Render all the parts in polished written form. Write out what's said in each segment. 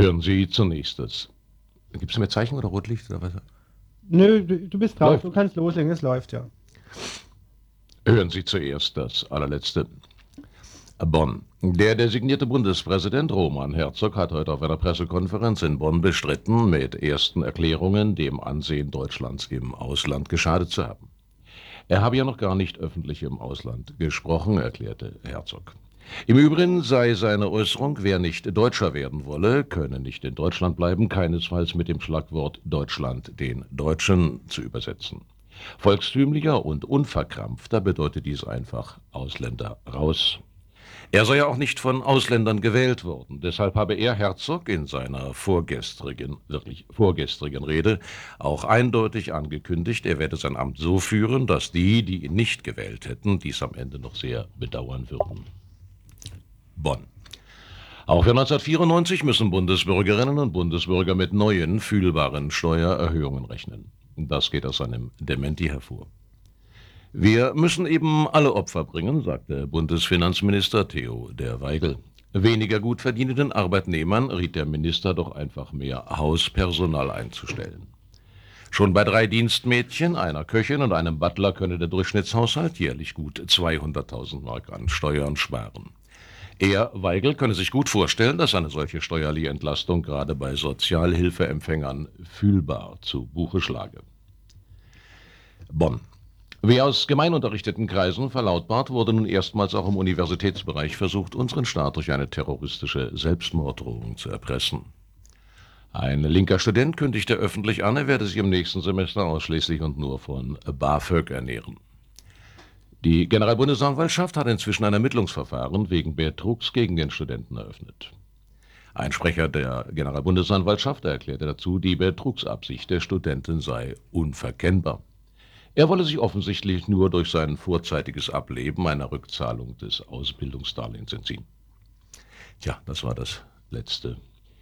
Hören Sie zunächst das. Gibt es mir Zeichen oder Rotlicht oder was? Nö, du bist drauf, Läuft. du kannst loslegen, es läuft ja. Hören Sie zuerst das allerletzte. Bonn. Der designierte Bundespräsident Roman Herzog hat heute auf einer Pressekonferenz in Bonn bestritten, mit ersten Erklärungen dem Ansehen Deutschlands im Ausland geschadet zu haben. Er habe ja noch gar nicht öffentlich im Ausland gesprochen, erklärte Herzog. Im Übrigen sei seine Äußerung, wer nicht Deutscher werden wolle, könne nicht in Deutschland bleiben, keinesfalls mit dem Schlagwort Deutschland den Deutschen zu übersetzen. Volkstümlicher und unverkrampfter bedeutet dies einfach Ausländer raus. Er sei ja auch nicht von Ausländern gewählt worden. Deshalb habe er, Herzog, in seiner wirklich vorgestrigen Rede auch eindeutig angekündigt, er werde sein Amt so führen, dass die ihn nicht gewählt hätten, dies am Ende noch sehr bedauern würden. Bonn. Auch für 1994 müssen Bundesbürgerinnen und Bundesbürger mit neuen, fühlbaren Steuererhöhungen rechnen. Das geht aus seinem Dementi hervor. Wir müssen eben alle Opfer bringen, sagte Bundesfinanzminister Theo der Weigel. Weniger gut verdienenden Arbeitnehmern riet der Minister doch einfach mehr Hauspersonal einzustellen. Schon bei 3 Dienstmädchen, einer Köchin und einem Butler könne der Durchschnittshaushalt jährlich gut 200.000 Mark an Steuern sparen. Er, Weigel, könne sich gut vorstellen, dass eine solche steuerliche Entlastung gerade bei Sozialhilfeempfängern fühlbar zu Buche schlage. Bonn. Wie aus gemeinunterrichteten Kreisen verlautbart, wurde nun erstmals auch im Universitätsbereich versucht, unseren Staat durch eine terroristische Selbstmorddrohung zu erpressen. Ein linker Student kündigte öffentlich an, er werde sich im nächsten Semester ausschließlich und nur von BAföG ernähren. Die Generalbundesanwaltschaft hat inzwischen ein Ermittlungsverfahren wegen Betrugs gegen den Studenten eröffnet. Ein Sprecher der Generalbundesanwaltschaft erklärte dazu, die Betrugsabsicht der Studenten sei unverkennbar. Er wolle sich offensichtlich nur durch sein vorzeitiges Ableben einer Rückzahlung des Ausbildungsdarlehens entziehen. Tja, das war das Letzte.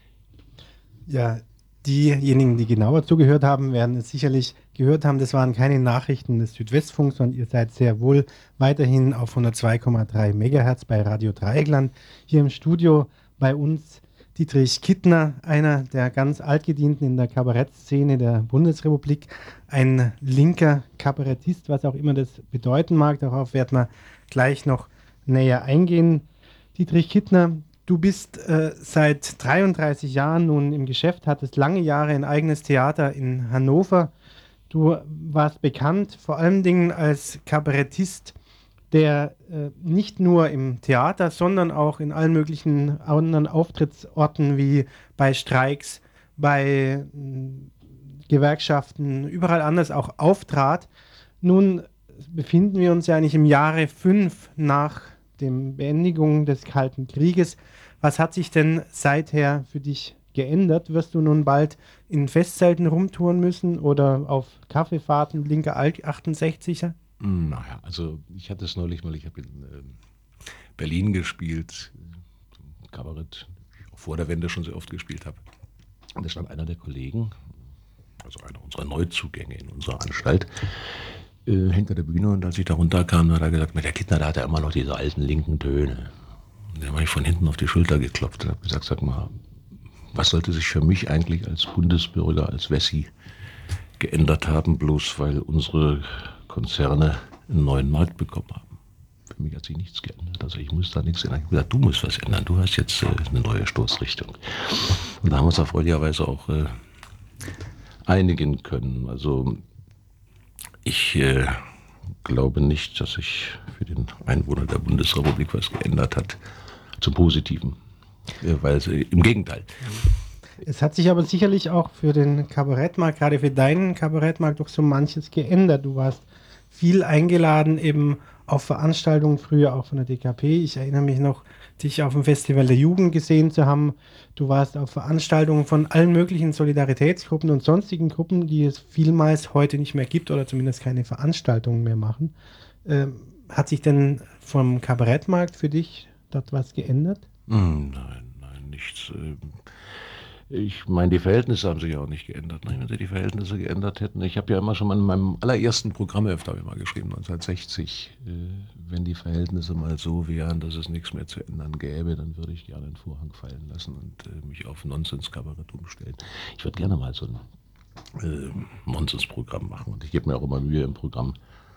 Ja, diejenigen, die genauer zugehört haben, werden es sicherlich gehört haben, das waren keine Nachrichten des Südwestfunks, sondern ihr seid sehr wohl weiterhin auf 102,3 MHz bei Radio Dreieckland. Hier im Studio bei uns Dietrich Kittner, einer der ganz Altgedienten in der Kabarettszene der Bundesrepublik, ein linker Kabarettist, was auch immer das bedeuten mag. Darauf werden wir gleich noch näher eingehen. Dietrich Kittner, du bist seit 33 Jahren nun im Geschäft, hattest lange Jahre ein eigenes Theater in Hannover. Du warst bekannt vor allen Dingen als Kabarettist, der nicht nur im Theater, sondern auch in allen möglichen anderen Auftrittsorten wie bei Streiks, bei Gewerkschaften, überall anders auch auftrat. Nun befinden wir uns ja eigentlich im Jahre 5 nach der Beendigung des Kalten Krieges. Was hat sich denn seither für dich geändert? Wirst du nun bald in Festzelten rumtouren müssen oder auf Kaffeefahrten linker Alt 68er? Naja, also ich hatte es neulich mal, ich habe in Berlin gespielt, Kabarett, auch vor der Wende schon sehr oft gespielt habe. Und da stand einer der Kollegen, also einer unserer Neuzugänge in unserer Anstalt, hinter der Bühne, und als ich da runterkam, hat er gesagt, mit der Kittner, da hat er immer noch diese alten linken Töne. Und dann habe ich von hinten auf die Schulter geklopft und habe gesagt, sag mal, was sollte sich für mich eigentlich als Bundesbürger, als Wessi geändert haben, bloß weil unsere Konzerne einen neuen Markt bekommen haben. Für mich hat sich nichts geändert. Also ich muss da nichts ändern. Ich habe gesagt, du musst was ändern. Du hast jetzt eine neue Stoßrichtung. Und da haben wir uns erfreulicherweise auch einigen können. Also ich glaube nicht, dass sich für den Einwohner der Bundesrepublik was geändert hat zum Positiven. Weil im Gegenteil. Es hat sich aber sicherlich auch für den Kabarettmarkt, gerade für deinen Kabarettmarkt, doch so manches geändert. Du warst viel eingeladen, eben auf Veranstaltungen, früher auch von der DKP. Ich erinnere mich noch, dich auf dem Festival der Jugend gesehen zu haben. Du warst auf Veranstaltungen von allen möglichen Solidaritätsgruppen und sonstigen Gruppen, die es vielmals heute nicht mehr gibt oder zumindest keine Veranstaltungen mehr machen. Hat sich denn vom Kabarettmarkt für dich dort was geändert? Nein, nichts. Ich meine, die Verhältnisse haben sich ja auch nicht geändert. Ne? Wenn sie die Verhältnisse geändert hätten, ich habe ja immer schon mal in meinem allerersten Programmheft, habe ich mal geschrieben, 1960, wenn die Verhältnisse mal so wären, dass es nichts mehr zu ändern gäbe, dann würde ich gerne den Vorhang fallen lassen und mich auf Nonsens-Kabarett umstellen. Ich würde gerne mal so ein Nonsens-Programm machen und ich gebe mir auch immer Mühe im Programm,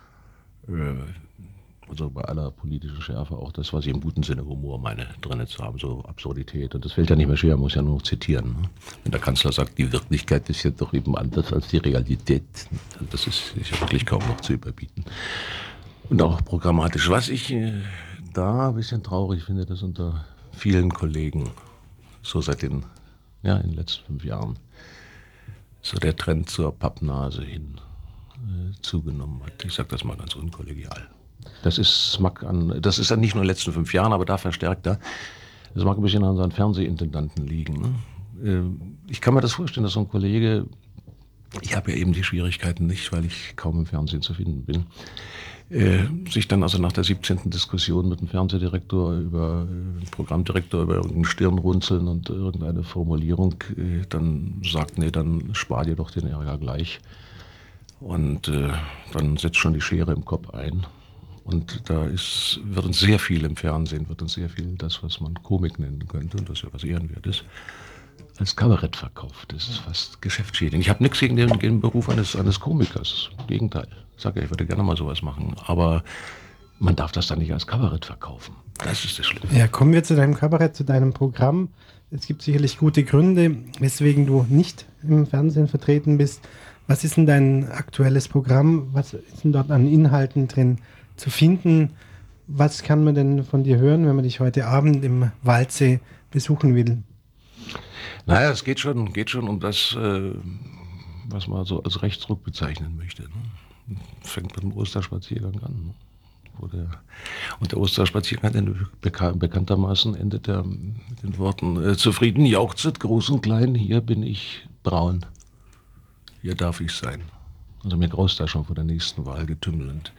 also bei aller politischen Schärfe auch das, was ich im guten Sinne Humor meine, drin zu haben, so Absurdität. Und das fällt ja nicht mehr schwer, man muss ja nur noch zitieren. Ne? Wenn der Kanzler sagt, die Wirklichkeit ist ja doch eben anders als die Realität. Also das ist ja wirklich kaum noch zu überbieten. Und auch programmatisch. Was ich da ein bisschen traurig finde, dass unter vielen Kollegen so seit in den letzten 5 Jahren so der Trend zur Pappnase hin zugenommen hat. Ich sage das mal ganz unkollegial. Das ist ja nicht nur in den letzten 5 Jahren, aber da verstärkter. Das mag ein bisschen an unseren Fernsehintendanten liegen. Ne? Ich kann mir das vorstellen, dass so ein Kollege, ich habe ja eben die Schwierigkeiten nicht, weil ich kaum im Fernsehen zu finden bin, sich dann also nach der 17. Diskussion mit dem Fernsehdirektor dem Programmdirektor über irgendein Stirnrunzeln und irgendeine Formulierung dann sagt, nee, dann spar dir doch den Ärger gleich. Und dann setzt schon die Schere im Kopf ein. Und wird uns sehr viel im Fernsehen, das, was man Komik nennen könnte, und das ja was ehrenwert ist, als Kabarett verkauft. Das ist fast geschäftsschädigend. Ich habe nichts gegen den Beruf eines Komikers. Im Gegenteil. Ich sage ja, ich würde gerne mal sowas machen. Aber man darf das dann nicht als Kabarett verkaufen. Das ist das Schlimme. Ja, kommen wir zu deinem Kabarett, zu deinem Programm. Es gibt sicherlich gute Gründe, weswegen du nicht im Fernsehen vertreten bist. Was ist denn dein aktuelles Programm? Was ist denn dort an Inhalten drin zu finden? Was kann man denn von dir hören, wenn man dich heute Abend im Waldsee besuchen will? Naja, es geht schon um das, was man so als Rechtsruck bezeichnen möchte. Ne? Fängt mit dem Osterspaziergang an. Ne? Und der Osterspaziergang bekanntermaßen endet mit den Worten, zufrieden jauchzet, groß und klein, hier bin ich braun. Hier darf ich sein. Also mir graust da schon vor der nächsten Wahl getümmelnd.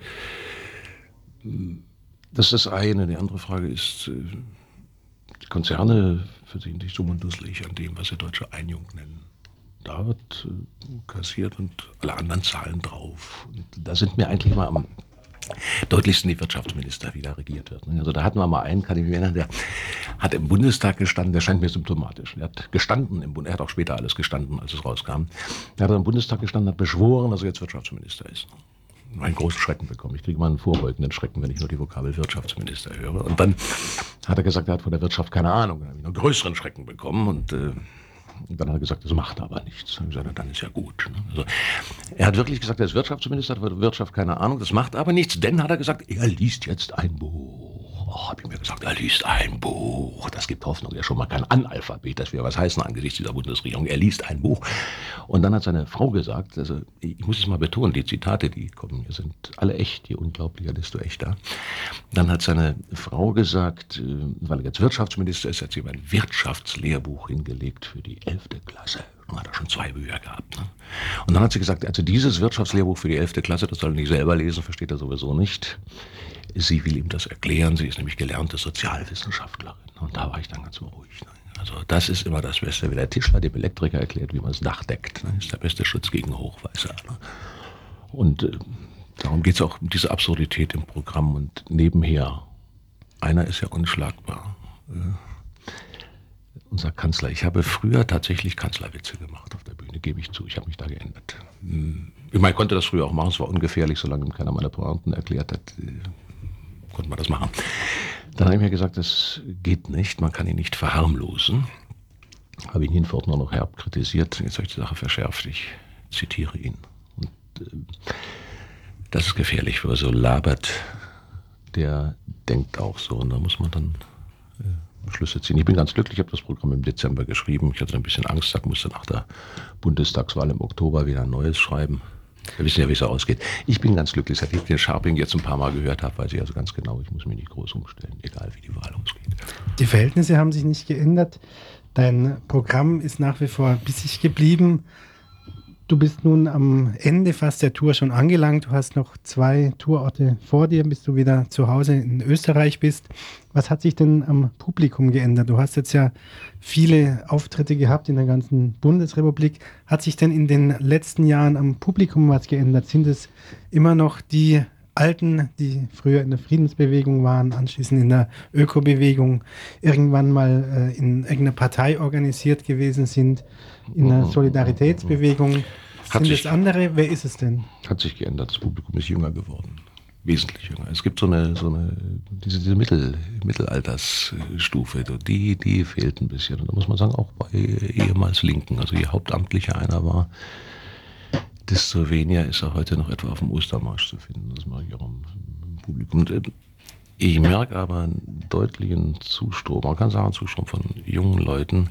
Das ist das eine. Die andere Frage ist, die Konzerne verdienen sich dumm und dusselig an dem, was sie deutsche Einjung nennen. Da wird kassiert und alle anderen zahlen drauf. Und da sind mir eigentlich mal am deutlichsten die Wirtschaftsminister, wie da regiert wird. Also da hatten wir mal einen, kann ich mich erinnern, der hat im Bundestag gestanden, der scheint mir symptomatisch. Er hat gestanden im Bund, er hat auch später alles gestanden, als es rauskam. Er hat im Bundestag gestanden, hat beschworen, dass er jetzt Wirtschaftsminister ist. Einen großen Schrecken bekommen. Ich kriege mal einen vorbeugenden Schrecken, wenn ich nur die Vokabel Wirtschaftsminister höre. Und dann hat er gesagt, er hat von der Wirtschaft keine Ahnung. Dann habe ich noch einen größeren Schrecken bekommen und dann hat er gesagt, das macht aber nichts. Dann habe ich gesagt, dann ist ja gut. Also, er hat wirklich gesagt, er ist Wirtschaftsminister, hat von der Wirtschaft keine Ahnung, das macht aber nichts. Denn hat er gesagt, er liest jetzt ein Buch. Oh, habe ich mir gesagt, er liest ein Buch. Das gibt Hoffnung. Er ist schon mal kein Analphabet, das wir was heißen angesichts dieser Bundesregierung. Er liest ein Buch. Und dann hat seine Frau gesagt, also ich muss es mal betonen, die Zitate, die kommen hier, sind alle echt. Je unglaublicher, desto echter. Dann hat seine Frau gesagt, weil er jetzt Wirtschaftsminister ist, hat sie ihm ein Wirtschaftslehrbuch hingelegt für die 11. Klasse. Dann hat er schon 2 Bücher gehabt. Ne? Und dann hat sie gesagt, also dieses Wirtschaftslehrbuch für die 11. Klasse, das soll er nicht selber lesen, versteht er sowieso nicht. Sie will ihm das erklären, sie ist nämlich gelernte Sozialwissenschaftlerin. Und da war ich dann ganz beruhigt. Also das ist immer das Beste, wie der Tischler dem Elektriker erklärt, wie man das Dach deckt. Das ist der beste Schutz gegen Hochwasser. Und darum geht es auch um diese Absurdität im Programm. Und nebenher, einer ist ja unschlagbar. Unser Kanzler. Ich habe früher tatsächlich Kanzlerwitze gemacht auf der Bühne, gebe ich zu. Ich habe mich da geändert. Ich meine, ich konnte das früher auch machen, es war ungefährlich, solange ihm keiner meiner Pointen erklärt hat, konnte man das machen. Dann habe ich mir gesagt, das geht nicht, man kann ihn nicht verharmlosen. Habe ihn hinfort nur noch herb kritisiert. Jetzt habe ich die Sache verschärft, ich zitiere ihn. Und das ist gefährlich, wer so labert, der denkt auch so. Und da muss man dann Schlüsse ziehen. Ich bin ganz glücklich, ich habe das Programm im Dezember geschrieben. Ich hatte ein bisschen Angst, musste nach der Bundestagswahl im Oktober wieder ein neues schreiben. Wir wissen ja, wie es ausgeht. Ich bin ganz glücklich, seit ich den Scharping jetzt ein paar Mal gehört habe, weiß ich also ganz genau, ich muss mich nicht groß umstellen, egal wie die Wahl ausgeht. Die Verhältnisse haben sich nicht geändert. Dein Programm ist nach wie vor bissig geblieben. Du bist nun am Ende fast der Tour schon angelangt. Du hast noch 2 Tourorte vor dir, bis du wieder zu Hause in Österreich bist. Was hat sich denn am Publikum geändert? Du hast jetzt ja viele Auftritte gehabt in der ganzen Bundesrepublik. Hat sich denn in den letzten Jahren am Publikum was geändert? Sind es immer noch die Alten, die früher in der Friedensbewegung waren, anschließend in der Ökobewegung, irgendwann mal in irgendeiner Partei organisiert gewesen sind, in der Solidaritätsbewegung? Sind es andere? Wer ist es denn? Hat sich geändert. Das Publikum ist jünger geworden. Wesentlich jünger. Es gibt diese Mittelaltersstufe, die fehlt ein bisschen. Und da muss man sagen, auch bei ehemals Linken, also je hauptamtlicher einer war, desto weniger ist er heute noch etwa auf dem Ostermarsch zu finden. Das mache ich auch im Publikum. Und ich merke aber einen deutlichen Zustrom, man kann sagen Zustrom von jungen Leuten,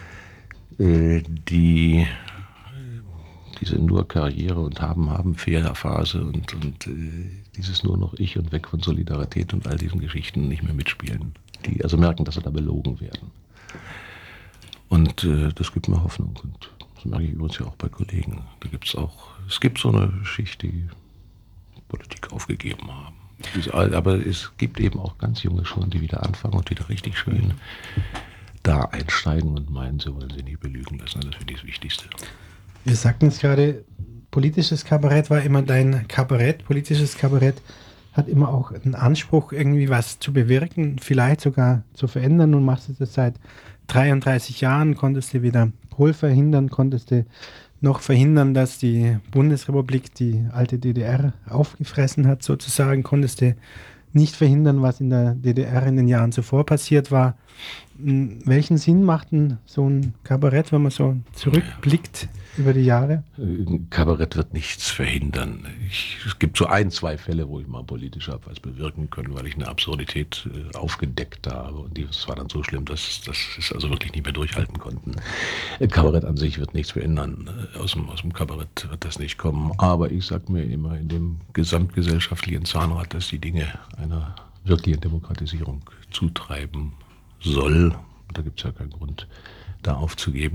die diese nur Karriere und haben Fehlerphase und dieses nur noch ich und weg von Solidarität und all diesen Geschichten nicht mehr mitspielen. Die also merken, dass sie da belogen werden. Und das gibt mir Hoffnung. Und das merke ich übrigens ja auch bei Kollegen. Es gibt so eine Schicht, die Politik aufgegeben haben. Aber es gibt eben auch ganz junge schon, die wieder anfangen und wieder richtig schön da einsteigen und meinen, sie wollen sich nicht belügen lassen. Das finde ich das Wichtigste. Wir sagten es gerade, politisches Kabarett war immer dein Kabarett. Politisches Kabarett hat immer auch einen Anspruch, irgendwie was zu bewirken, vielleicht sogar zu verändern. Nun machst du das seit 33 Jahren, konntest du wieder Kohl verhindern, konntest du noch verhindern, dass die Bundesrepublik die alte DDR aufgefressen hat, sozusagen, konntest du nicht verhindern, was in der DDR in den Jahren zuvor passiert war. Welchen Sinn macht denn so ein Kabarett, wenn man so zurückblickt über die Jahre? Kabarett wird nichts verhindern. Es gibt so 1, 2 Fälle, wo ich mal politisch habe was bewirken können, weil ich eine Absurdität aufgedeckt habe. Und das war dann so schlimm, dass es also wirklich nicht mehr durchhalten konnten. Kabarett an sich wird nichts verändern. Aus dem Kabarett wird das nicht kommen. Aber ich sage mir immer, in dem gesamtgesellschaftlichen Zahnrad, dass die Dinge einer wirklichen Demokratisierung zutreiben soll. Da gibt es ja keinen Grund, da aufzugeben.